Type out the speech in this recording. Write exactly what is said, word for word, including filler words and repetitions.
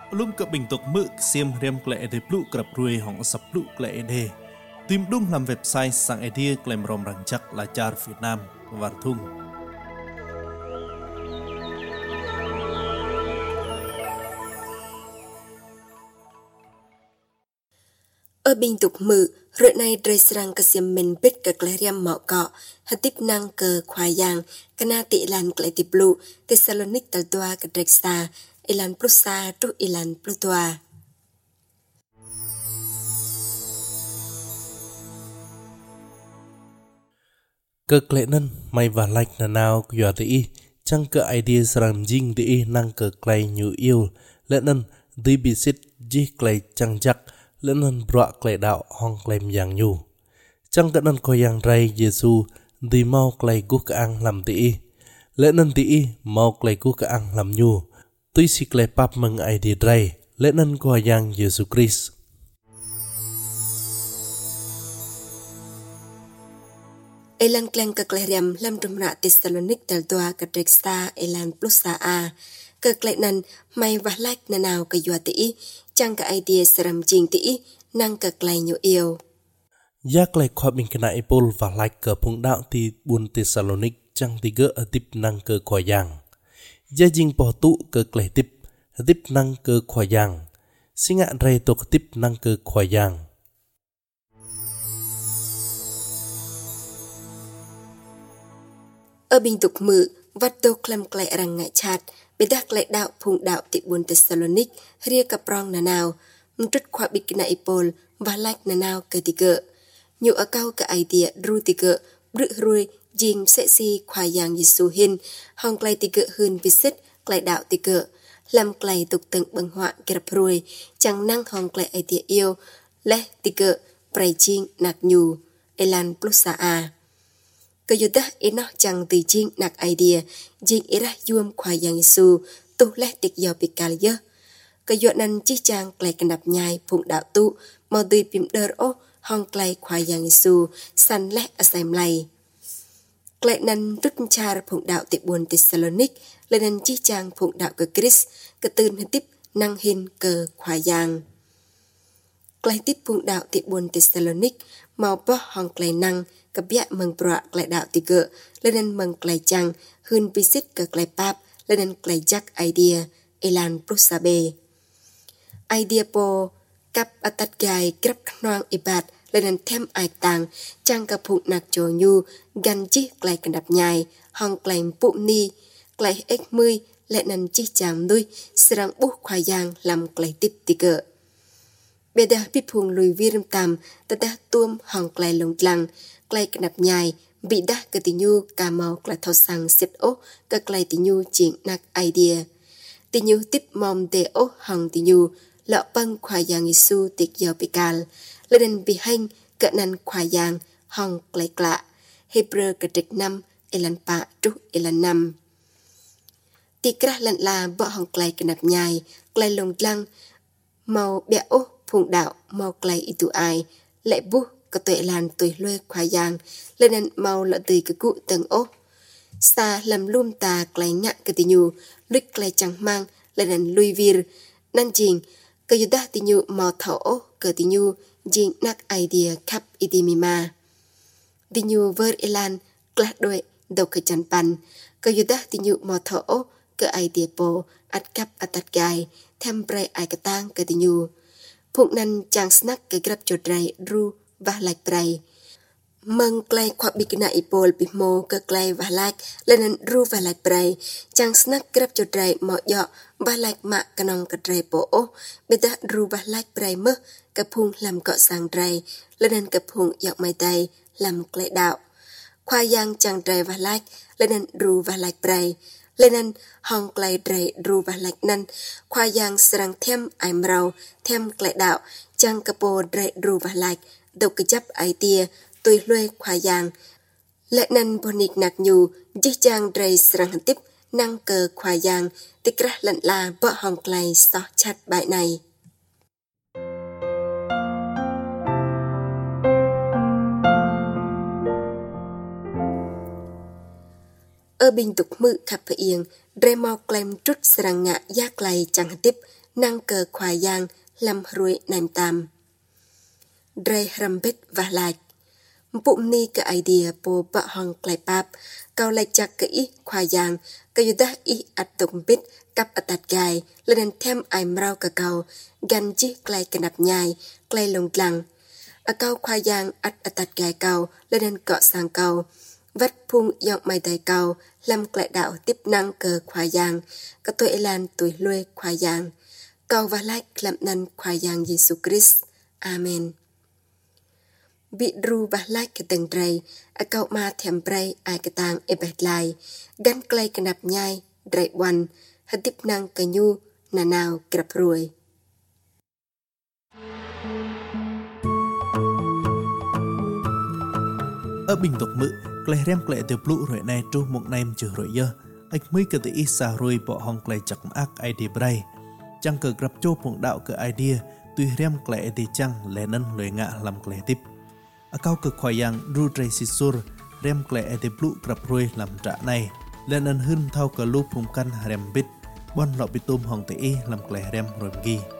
Lum ke bình tục mực xiêm riêng lệ để plu cặp ruồi hỏng sập plu lệ đề. Tìm đúng làm website sang idea claim rom răng chắc là char Việt Nam và thung. Ở bình tục mực, rượu này rơi sang cái xiêm mình biết cái lệ riêng mỏ cọ, hạt tiếp năng cờ khoai giang, cái na tị lan cái tị plu, Thessalonic tal toa cái Drexta, ilan plusa tru ilan plutoa. Ke klenan mai và like na nào yo ti chang ke idea sarang jing ti nang ke klai nyu yêu lenan di bisit ji klai chang jak lenan bra klai đạo hong klem yang nyu chang ke nan ko yang rai Jesu di mau klai gu ka ang lam ti lenan ti mau klai gu ka ang lam nyu tui si klai pap mang idea rai lenan ko yang Jesu Christ. Elan klang ke kleriam lam dumra Thessalonic tal toa ke Drexta elan plusa a. Ke klenan mai và like na nào ke yua ti chang ke idea seram jing ti nang ke klai nyu yêu. Ya klai khwa bin kana ipol và like ke phung đạo ti bun Thessalonic chang ti ge atip nang ke khwa yang. Ya jing po tu ke klai tip atip nang ke khwa yang. Singa rai to tip nang ke khwa yang. Ở bình tục mực, vắt tô klam klai răng ngại chát, bị đắc klai đạo phung đạo ti bun Thessalonic ria ke prong na nào, mtrut khwa bin kana ipol và like na nào ke ti ge. Nyu ở cao ke idea ru ti ge, bru rui jing sẽ si khwa yang Jesu hin, hong klai ti ge hơn visit klai đạo ti ge. Làm klai tục tầng bằng họa kẹp rùi, chẳng năng hong klai idea yêu, leh ti ge, prai jing nạc nyu, elan plusa a. Kayudah ino chẳng từ jing nạc idea, jing ira yuam khwa yang Jesu, tu leh tik yaw pikal ye. Kayudah nan chi chang klai kanap nhai phung đạo tu, mau tùy pim đer o, hong klai khwa yang Jesu, san leh asam lay. Klai nan rút char phung đạo ti buôn Thessalonic, lên nan chi chang phung đạo ke Christ, ke tưn hên tiếp năng hin ke khwa yang. Klai tiếp phung đạo ti buôn Thessalonic, mau bo hong klai năng, ke biak meng pra klai đạo ti ge, lên nan meng klai chang, hun visit ke klai pap, lên nan klai jak idea, elan prosabe. Idea po, kap atat gai krap knoang ibat, lên nan thêm ai tang, chang ke phung nak cho nyu, gan chi klai kanap nhai, hong klai pu ni, klai ek mươi, lên nan chi chang nuôi, serang buh khwa yang làm klai tiếp ti ge. Beda pi phung lui virim tam, tata tuom hong klai long tlang, klai kanap nhai, bị đa ke ti nyu ka mau klai thau sang sit o, ke klai ti nyu jing nak idea. Ti nyu tiếp mom de o hong ti nyu, lọ băng khwa yang Jesu tik yaw pikal, lên nan bi hanh, ke nan khwa yang, hong klai kla, Hebrew ke trik năm, elan pa tru elan năm. Ti krah lan la bo hong klai kanap nhai, klai long tlang, mau bia o phung đạo, mau klai itu ai, lệ bu ke tuệ lan tuệ lue khwa yang, lên nan mau lọ tùy ke cụ tầng o. Sa làm lum ta klai ngạ ke ti nyu, luik klai chang mang, lên nan lui vir, nan jing, ke yudah ti nyu mau thao o ke ti nyu, jing nak idea kap itimima. Ti nyu ver elan, klah doe, dau ke chan pan, ke yudah ti nyu mau thao o ke idea po, at kap atat gai, thêm prai ai ke tang ke ti nyu. Phung nan chang snack ke grab cho drai ru và like prai. Meng klai khwa bikina ipol pimo ke klai và like, lên nan ru và like prai, chang snack grab cho drai mo yo và like ma kanong ke drai po o, beta ru và like prai mơ, ke phung làm cọ sang drai, lên nan ke phung yok mai tay, làm klai đạo. Khwa yang chang drai và like, lên nan ru và like prai, lên nan hong klai drai ru và like nan, khwa yang serang thêm ai mrau, thêm klai đạo, chang ke po drai ru và like, dau ke jap idea, tùy lue khwa yang. Lệ nan bonik nak nyu, jih chang drai serang tiếp, năng ke khwa yang, ti krah lan la bo hong klai so chat bài này. Ở bình tục mực khắp yên, drai mau klem trút serang ngạ yak lai chang tiếp, năng cờ khoai giang làm ruồi nằm tam dray rambit và lại bụng ni cái idea po bạ hong klai pap kau lai chak cái khoai giang cái yudah i atung bit kap atat gai lên thêm ai mrau cả kau gan chi klai kenap nhai klai lồng lăng a kau khoai giang at atat gai kau lên cọ sang kau vắt phung dọc mày tay cầu làm lại đạo tiếp năng cờ khoai giang các tuổi lan tuổi lue khoai giang cầu và lại làm năn khoai giang Giêsu Christ Amen bị ru và lại cái từng trai a cầu ma thèm trai ai cái tang e bẹt lại gắn clay cái nạp nhai trai one hết tiếp năng cái nhu nà nào kẹp ruồi ở bình tục mự klei rem klei te plu rồi này tru một nem chữ rồi giờ ách mới cái tự isa rồi bỏ hong klei chặt ác idea bray chẳng cờ gặp châu phụng đạo cái idea tuy rem klei te chăng lẽ nân lời ngạ làm klei tiếp ở cao cực khoai yang ru tray sisur rem klei te plu gặp rồi làm trả này lẽ nân hưng thao cờ lu phụng căn rem bit bon lọ bị tôm hong te làm klei rem rồi gi